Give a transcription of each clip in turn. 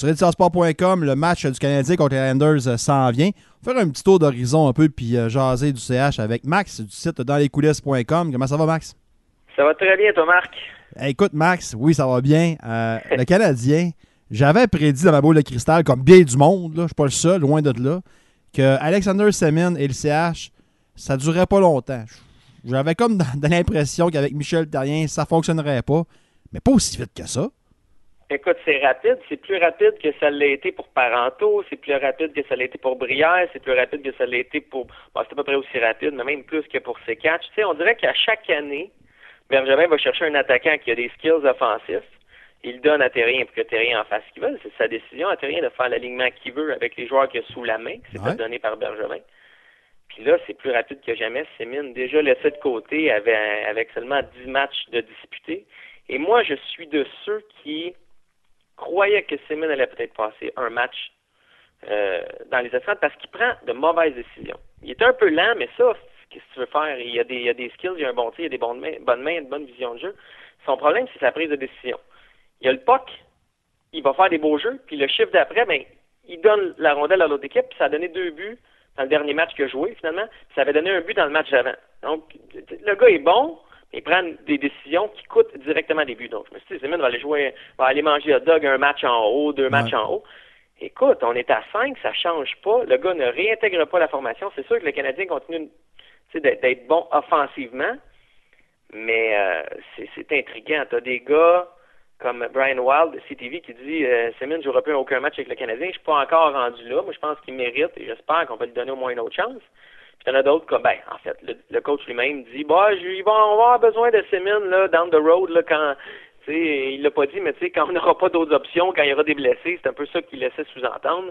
sur editsarsport.com, le match du Canadien contre les Islanders s'en vient. On va faire un petit tour d'horizon un peu puis jaser du CH avec Max du site danslescoulisses.com. Comment ça va, Max? Ça va très bien, toi, Marc. Écoute, Max, oui, ça va bien. Le Canadien, j'avais prédit dans ma boule de cristal, comme bien du monde, là, je ne suis pas le seul, loin de là, que Alexander Semin et le CH, ça ne durerait pas longtemps. J'avais comme dans l'impression qu'avec Michel Therrien, ça ne fonctionnerait pas, mais pas aussi vite que ça. Écoute, c'est rapide. C'est plus rapide que ça l'a été pour Parenteau. C'est plus rapide que ça l'a été pour Brière. C'est plus rapide que ça l'a été pour... Bon, c'est à peu près aussi rapide, mais même plus que pour C4. Tu sais, on dirait qu'à chaque année, Bergevin va chercher un attaquant qui a des skills offensifs. Il donne à Therrien pour que Therrien en fasse ce qu'il veut. C'est sa décision à Therrien de faire l'alignement qu'il veut avec les joueurs qu'il a sous la main, qui s'est fait donner par Bergevin. Puis là, c'est plus rapide que jamais. Semin, déjà laissé de côté avec seulement 10 matchs de disputés. Et moi, je suis de ceux qui croyaient que Semin allait peut-être passer un match dans les estrades parce qu'il prend de mauvaises décisions. Il est un peu lent, mais ça, qu'est-ce que tu veux faire? Il y a des skills, il y a un bon tir, il y a des bonnes mains, une bonne vision de jeu. Son problème, c'est sa prise de décision. Il y a le puck, il va faire des beaux jeux, puis le chiffre d'après, ben, il donne la rondelle à l'autre équipe, puis ça a donné 2 buts dans le dernier match qu'il a joué, finalement, puis ça avait donné un but dans le match d'avant. Donc, le gars est bon, mais il prend des décisions qui coûtent directement des buts. Donc, je me suis dit, Semin va aller manger hot dog un match en haut, 2 matchs en haut. Écoute, on est à 5, ça change pas. Le gars ne réintègre pas la formation. C'est sûr que le Canadien continue d'être bon offensivement, mais c'est intriguant. Tu as des gars comme Brian Wild de CTV qui dit Semin ne jouera plus aucun match avec le Canadien. Je suis pas encore rendu là. Moi, je pense qu'il mérite et j'espère qu'on va lui donner au moins une autre chance. Puis il y en a d'autres comme, en fait, le coach lui-même dit on va avoir besoin de Semin là, down the road là, quand. Il l'a pas dit, mais quand on n'aura pas d'autres options, quand il y aura des blessés, c'est un peu ça qu'il laissait sous-entendre.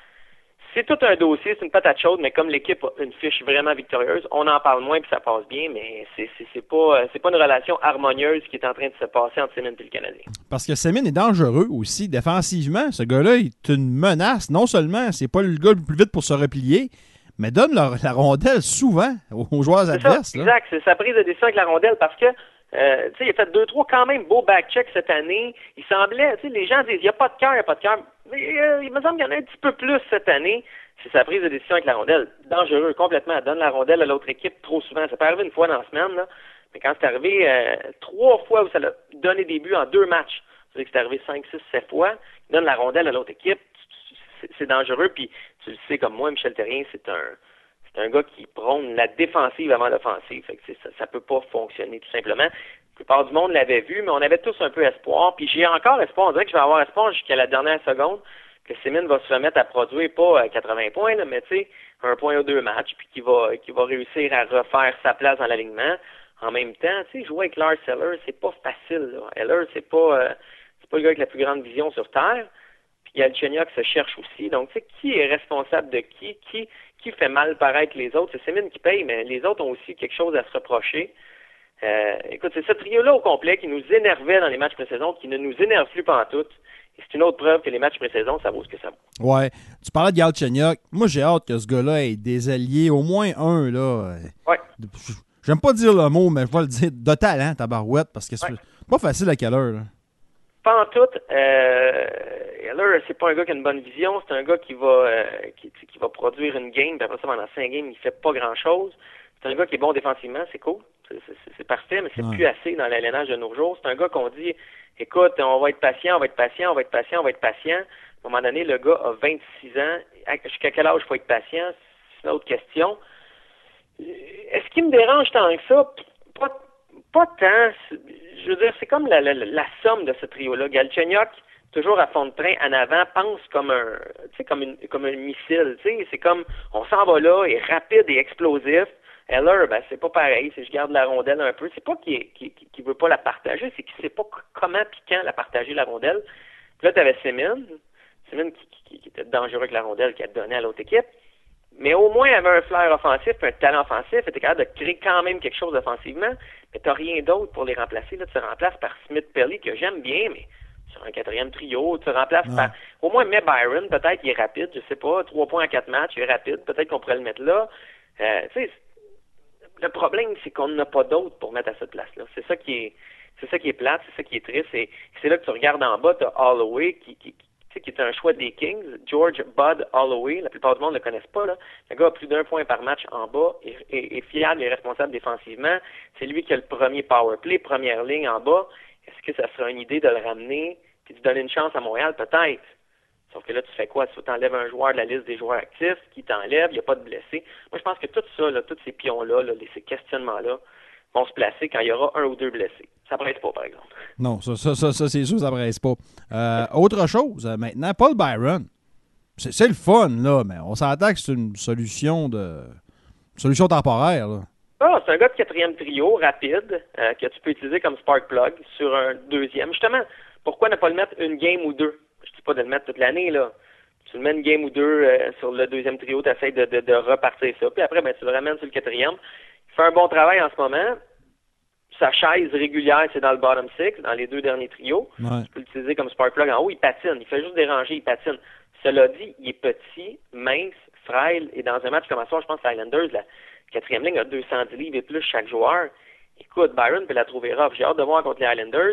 C'est tout un dossier, c'est une patate chaude, mais comme l'équipe a une fiche vraiment victorieuse, on en parle moins puis ça passe bien, mais c'est pas une relation harmonieuse qui est en train de se passer entre Semin et le Canadien. Parce que Semin est dangereux aussi défensivement. Ce gars-là est une menace. Non seulement c'est pas le gars le plus vite pour se replier, mais donne la rondelle souvent aux joueurs adverses. Ça, exact, c'est sa prise de décision avec la rondelle parce que il a fait 2-3 quand même beaux back-checks cette année. Il semblait, les gens disent, il n'y a pas de cœur, il n'y a pas de cœur. Mais il me semble qu'il y en a un petit peu plus cette année. C'est sa prise de décision avec la rondelle. Dangereux, complètement. Elle donne la rondelle à l'autre équipe trop souvent. Ça peut arriver une fois dans la semaine, là. Mais quand c'est arrivé 3 fois où ça l'a donné des buts en 2 matchs, c'est que c'est arrivé 5, 6, 7 fois, il donne la rondelle à l'autre équipe. C'est dangereux. Puis tu le sais comme moi, Michel Therrien, c'est un gars qui prône la défensive avant l'offensive. Fait que ça peut pas fonctionner tout simplement. La plupart du monde l'avait vu, mais on avait tous un peu espoir. Puis j'ai encore espoir. On dirait que je vais avoir espoir jusqu'à la dernière seconde que Semin va se remettre à produire pas à 80 points, là, mais un point ou 2 matchs, puis qu'il va réussir à refaire sa place dans l'alignement. En même temps, jouer avec Lars Eller, c'est pas facile. Là. Eller, c'est pas le gars avec la plus grande vision sur Terre. Puis Galchenyuk se cherche aussi. Donc, qui est responsable de qui fait mal paraître les autres? C'est Semin qui paye, mais les autres ont aussi quelque chose à se reprocher. Écoute, c'est ce trio-là au complet qui nous énervait dans les matchs pré-saison, qui ne nous énerve plus pantoute. Et c'est une autre preuve que les matchs pré-saison, ça vaut ce que ça vaut. Ouais. Tu parlais de Galchenyuk. Moi, j'ai hâte que ce gars-là ait des alliés, au moins un, là. Ouais. J'aime pas dire le mot, mais je vais le dire, de talent, tabarouette, parce que c'est pas facile à quelle heure, là. Pas en tout. Heller, c'est pas un gars qui a une bonne vision. C'est un gars qui va produire une game, puis après ça, pendant 5 games, il fait pas grand-chose. C'est un gars qui est bon défensivement, c'est cool. C'est parfait, mais c'est plus assez dans l'alénage de nos jours. C'est un gars qu'on dit, écoute, on va être patient. À un moment donné, le gars a 26 ans. Jusqu'à quel âge il faut être patient? C'est une autre question. Est-ce qu'il me dérange tant que ça? Pas tant. Je veux dire, c'est comme la somme de ce trio-là. Galchenyuk, toujours à fond de train en avant, pense comme un missile. C'est comme, on s'en va là, est rapide et explosif. Heller, c'est pas pareil. Je garde la rondelle un peu. C'est pas qu'il veut pas la partager, c'est qu'il sait pas comment puis quand la partager, la rondelle. Puis là, t'avais Semin qui était dangereux avec la rondelle, qui a donné à l'autre équipe. Mais au moins, il avait un flair offensif, un talent offensif, il était capable de créer quand même quelque chose offensivement, mais t'as rien d'autre pour les remplacer. Là, tu te remplaces par Smith-Pelly, que j'aime bien, mais sur un 4e trio, tu te remplaces par... Au moins, mais Byron, peut-être, il est rapide, je sais pas, 3 points en 4 matchs, il est rapide, peut-être qu'on pourrait le mettre là. Le problème, c'est qu'on n'a pas d'autre pour mettre à cette place-là. C'est ça qui est plate, c'est ça qui est triste, et c'est là que tu regardes en bas, t'as Holloway qui tu sais, qui est un choix des Kings, George Bud Holloway, la plupart du monde ne le connaissent pas, là. Le gars a plus d'1 point par match en bas, est fiable et responsable défensivement. C'est lui qui a le premier power play, première ligne en bas. Est-ce que ça sera une idée de le ramener puis de donner une chance à Montréal? Peut-être. Sauf que là, tu fais quoi? Tu t'enlèves un joueur de la liste des joueurs actifs, qui t'enlève, il n'y a pas de blessés. Moi, je pense que tout ça, là, tous ces pions-là, là, ces questionnements-là, vont se placer quand il y aura 1 ou 2 blessés. Ça ne presse pas, par exemple. Non, ça c'est sûr, ça ne presse pas. Autre chose, maintenant, Paul Byron. C'est le fun, là, mais on s'entend que c'est une solution temporaire, là. Ah, c'est un gars de 4e trio, rapide, que tu peux utiliser comme spark plug sur un 2e. Justement, pourquoi ne pas le mettre une game ou 2? Je ne dis pas de le mettre toute l'année, là. Tu le mets une game ou 2 sur le 2e trio, tu essaies de repartir ça. Puis après, ben, tu le ramènes sur le 4e. Il fait un bon travail en ce moment. Sa chaise régulière, c'est dans le bottom 6, dans les 2 derniers trios. Ouais. Tu peux l'utiliser comme spark plug en haut. Il patine. Il fait juste déranger, il patine. Cela dit, il est petit, mince, frêle. Et dans un match comme ça, je pense que l'Islanders, la 4e ligne a 210 livres et plus chaque joueur. Écoute, Byron peut la trouver rough. J'ai hâte de voir contre les Islanders.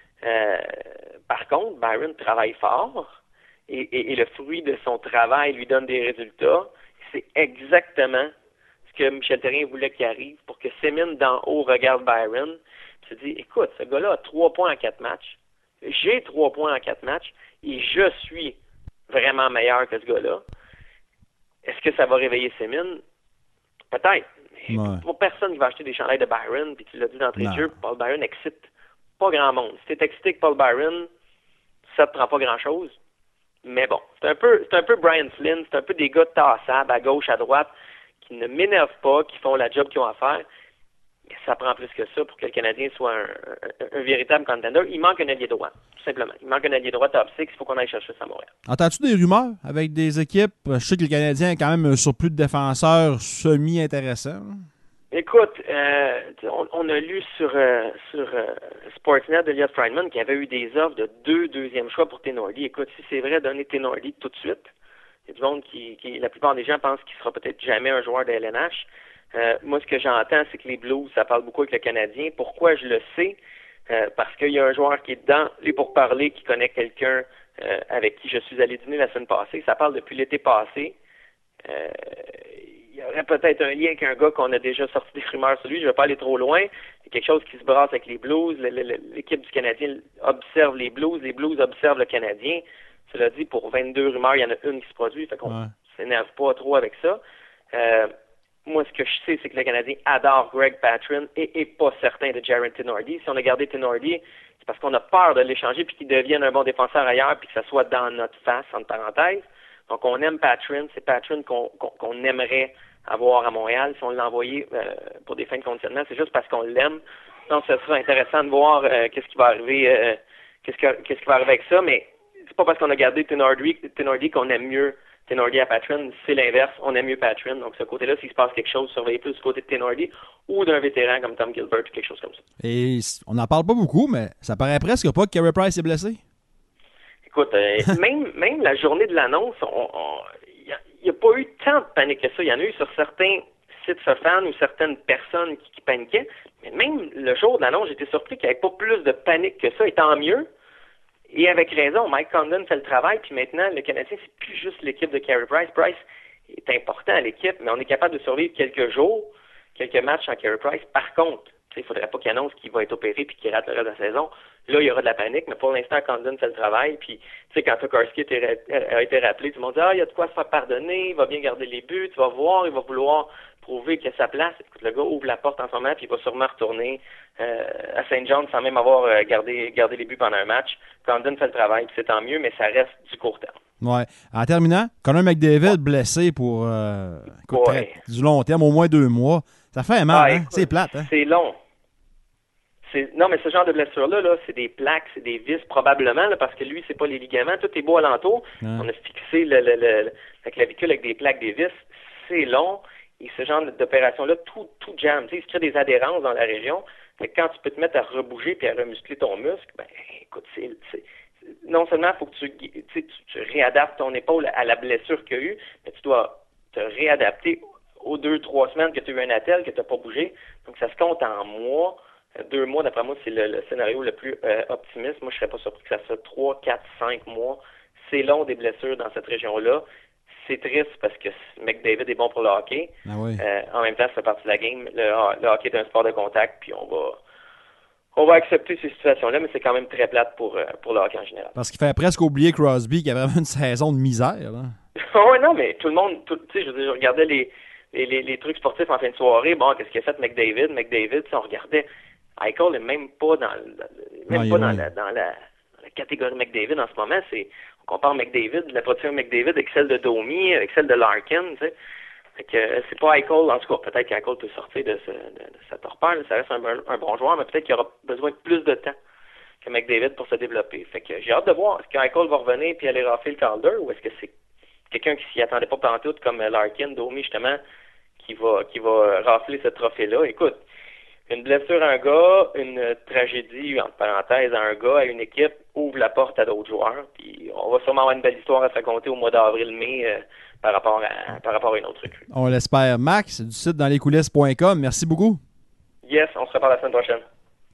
Par contre, Byron travaille fort et le fruit de son travail lui donne des résultats. C'est exactement ce que Michel Therrien voulait qu'il arrive pour que Semin d'en haut regarde Byron et se dit, écoute, ce gars-là a 3 points en 4 matchs. J'ai 3 points en 4 matchs et je suis vraiment meilleur que ce gars-là. Est-ce que ça va réveiller Semin? Peut-être. Mais pour personne qui va acheter des chandails de Byron, puis tu l'as dit d'entrée de jeu, Paul Byron excite pas grand monde. Si t'es excité que Paul Byron, ça te prend pas grand-chose. Mais bon, c'est un peu Brian Flynn, c'est un peu des gars tassables à gauche, à droite, qui ne m'énervent pas, qui font la job qu'ils ont à faire. Mais ça prend plus que ça pour que le Canadien soit un véritable contender. Il manque un allié droit, tout simplement. Il manque un allié droit top 6, il faut qu'on aille chercher ça à Montréal. Entends-tu des rumeurs avec des équipes? Je sais que le Canadien a quand même un surplus de défenseurs semi-intéressant. Écoute, on a lu sur Sportsnet de Elliot Friedman qu'il y avait eu des offres de 2 deuxièmes choix pour Tenordi. Écoute, si c'est vrai, donner Tenordi tout de suite. Il y a du monde qui la plupart des gens pensent qu'il sera peut-être jamais un joueur de LNH. Moi, ce que j'entends, c'est que les Blues, ça parle beaucoup avec le Canadien. Pourquoi je le sais? Parce qu'il y a un joueur qui est dans les pourparlers, qui connaît quelqu'un avec qui je suis allé dîner la semaine passée. Ça parle depuis l'été passé. Il y aurait peut-être un lien avec un gars qu'on a déjà sorti des rumeurs sur lui. Je ne vais pas aller trop loin. Il y a quelque chose qui se brasse avec les Blues. L'équipe du Canadien observe les Blues observent le Canadien. Cela dit, pour 22 rumeurs, il y en a une qui se produit. Fait qu'on s'énerve pas trop avec ça. Moi, ce que je sais, c'est que le Canadien adore Greg Patrin et est pas certain de Jarred Tenordi. Si on a gardé Tenordi, c'est parce qu'on a peur de l'échanger puis qu'il devienne un bon défenseur ailleurs puis que ça soit dans notre face, entre parenthèses. Donc, on aime Patrin. C'est Patrin qu'on aimerait avoir à Montréal. Si on l'envoyait pour des fins de conditionnement, c'est juste parce qu'on l'aime. Donc, ce sera intéressant de voir qu'est-ce qui va arriver qu'est-ce qui va arriver avec ça, mais c'est pas parce qu'on a gardé Tenordi qu'on aime mieux Tenordi à Patrin, c'est l'inverse, on aime mieux Patrin. Donc, ce côté-là, s'il se passe quelque chose, surveillez plus du côté de Tenordi ou d'un vétéran comme Tom Gilbert ou quelque chose comme ça. Et on n'en parle pas beaucoup, mais ça paraît presque pas que Carey Price est blessé. Écoute, même la journée de l'annonce, il n'y a pas eu tant de panique que ça. Il y en a eu sur certains sites fans ou certaines personnes qui paniquaient. Mais même le jour de l'annonce, j'étais surpris qu'il n'y avait pas plus de panique que ça. Et tant mieux. Et avec raison, Mike Condon fait le travail, puis maintenant, le Canadien, c'est plus juste l'équipe de Carey Price. Price est important à l'équipe, mais on est capable de survivre quelques jours, quelques matchs sans Carey Price. Par contre, il ne faudrait pas qu'il annonce qu'il va être opéré puis qu'il rate le reste de la saison. Là, il y aura de la panique, mais pour l'instant, Condon fait le travail. Puis, tu sais, quand Tokarski a été rappelé, tout le monde dit « Ah, il y a de quoi se faire pardonner, il va bien garder les buts, tu vas voir, il va vouloir prouver qu'il a sa place. » Écoute, le gars ouvre la porte en ce moment, puis il va sûrement retourner à Saint John sans même avoir gardé les buts pendant un match. Condon fait le travail, puis c'est tant mieux, mais ça reste du court terme. Ouais. En terminant, Connor McDavid blessé pour du long terme, au moins 2 mois. Ça fait mal, hein? Écoute, c'est plate, hein? C'est long. Non, mais ce genre de blessure-là, là, c'est des plaques, c'est des vis probablement, là, parce que lui, c'est pas les ligaments, tout est beau alentour. On a fixé la clavicule avec des plaques, des vis. C'est long. Et ce genre d'opération-là, tout jam. Tu sais, il se crée des adhérences dans la région. Mais quand tu peux te mettre à rebouger puis à remuscler ton muscle, ben, écoute, non seulement il faut que tu réadaptes ton épaule à la blessure qu'il y a eu, mais tu dois te réadapter aux 2-3 semaines que tu as eu un attel, que tu n'as pas bougé. Donc, ça se compte en mois. 2 mois, d'après moi, c'est le scénario le plus optimiste. Moi, je ne serais pas surpris que ça soit 3, 4, 5 mois. c'est long des blessures dans cette région-là. C'est triste parce que McDavid est bon pour le hockey. Ah oui. En même temps, ça fait partie de la game. Le hockey est un sport de contact, puis on va accepter ces situations-là, mais c'est quand même très plate pour le hockey en général. Parce qu'il fait presque oublier Crosby qui avait vraiment une saison de misère. Oui, non, mais tout le monde, tu sais, je regardais les trucs sportifs en fin de soirée. Bon, qu'est-ce qu'il a fait McDavid? McDavid, on regardait. Eichel n'est même pas dans la catégorie McDavid en ce moment. On compare McDavid, la production de McDavid avec celle de Domi, avec celle de Larkin, tu sais. Fait que c'est pas Eichel, en tout cas, peut-être qu'Eichel peut sortir de sa torpeur, ça reste un bon joueur, mais peut-être qu'il aura besoin de plus de temps que McDavid pour se développer. Fait que j'ai hâte de voir, est-ce qu'Eichel va revenir puis aller rafler le Calder, ou est-ce que c'est quelqu'un qui s'y attendait pas pantoute, comme Larkin, Domi, justement, qui va rafler ce trophée-là. Écoute, une blessure à un gars, une tragédie, entre parenthèses, à un gars, à une équipe, ouvre la porte à d'autres joueurs. Puis on va sûrement avoir une belle histoire à se raconter au mois d'avril-mai par rapport à une autre recrue. On l'espère. Max, du site danslescoulisses.com. Merci beaucoup. Yes, on se reparle la semaine prochaine.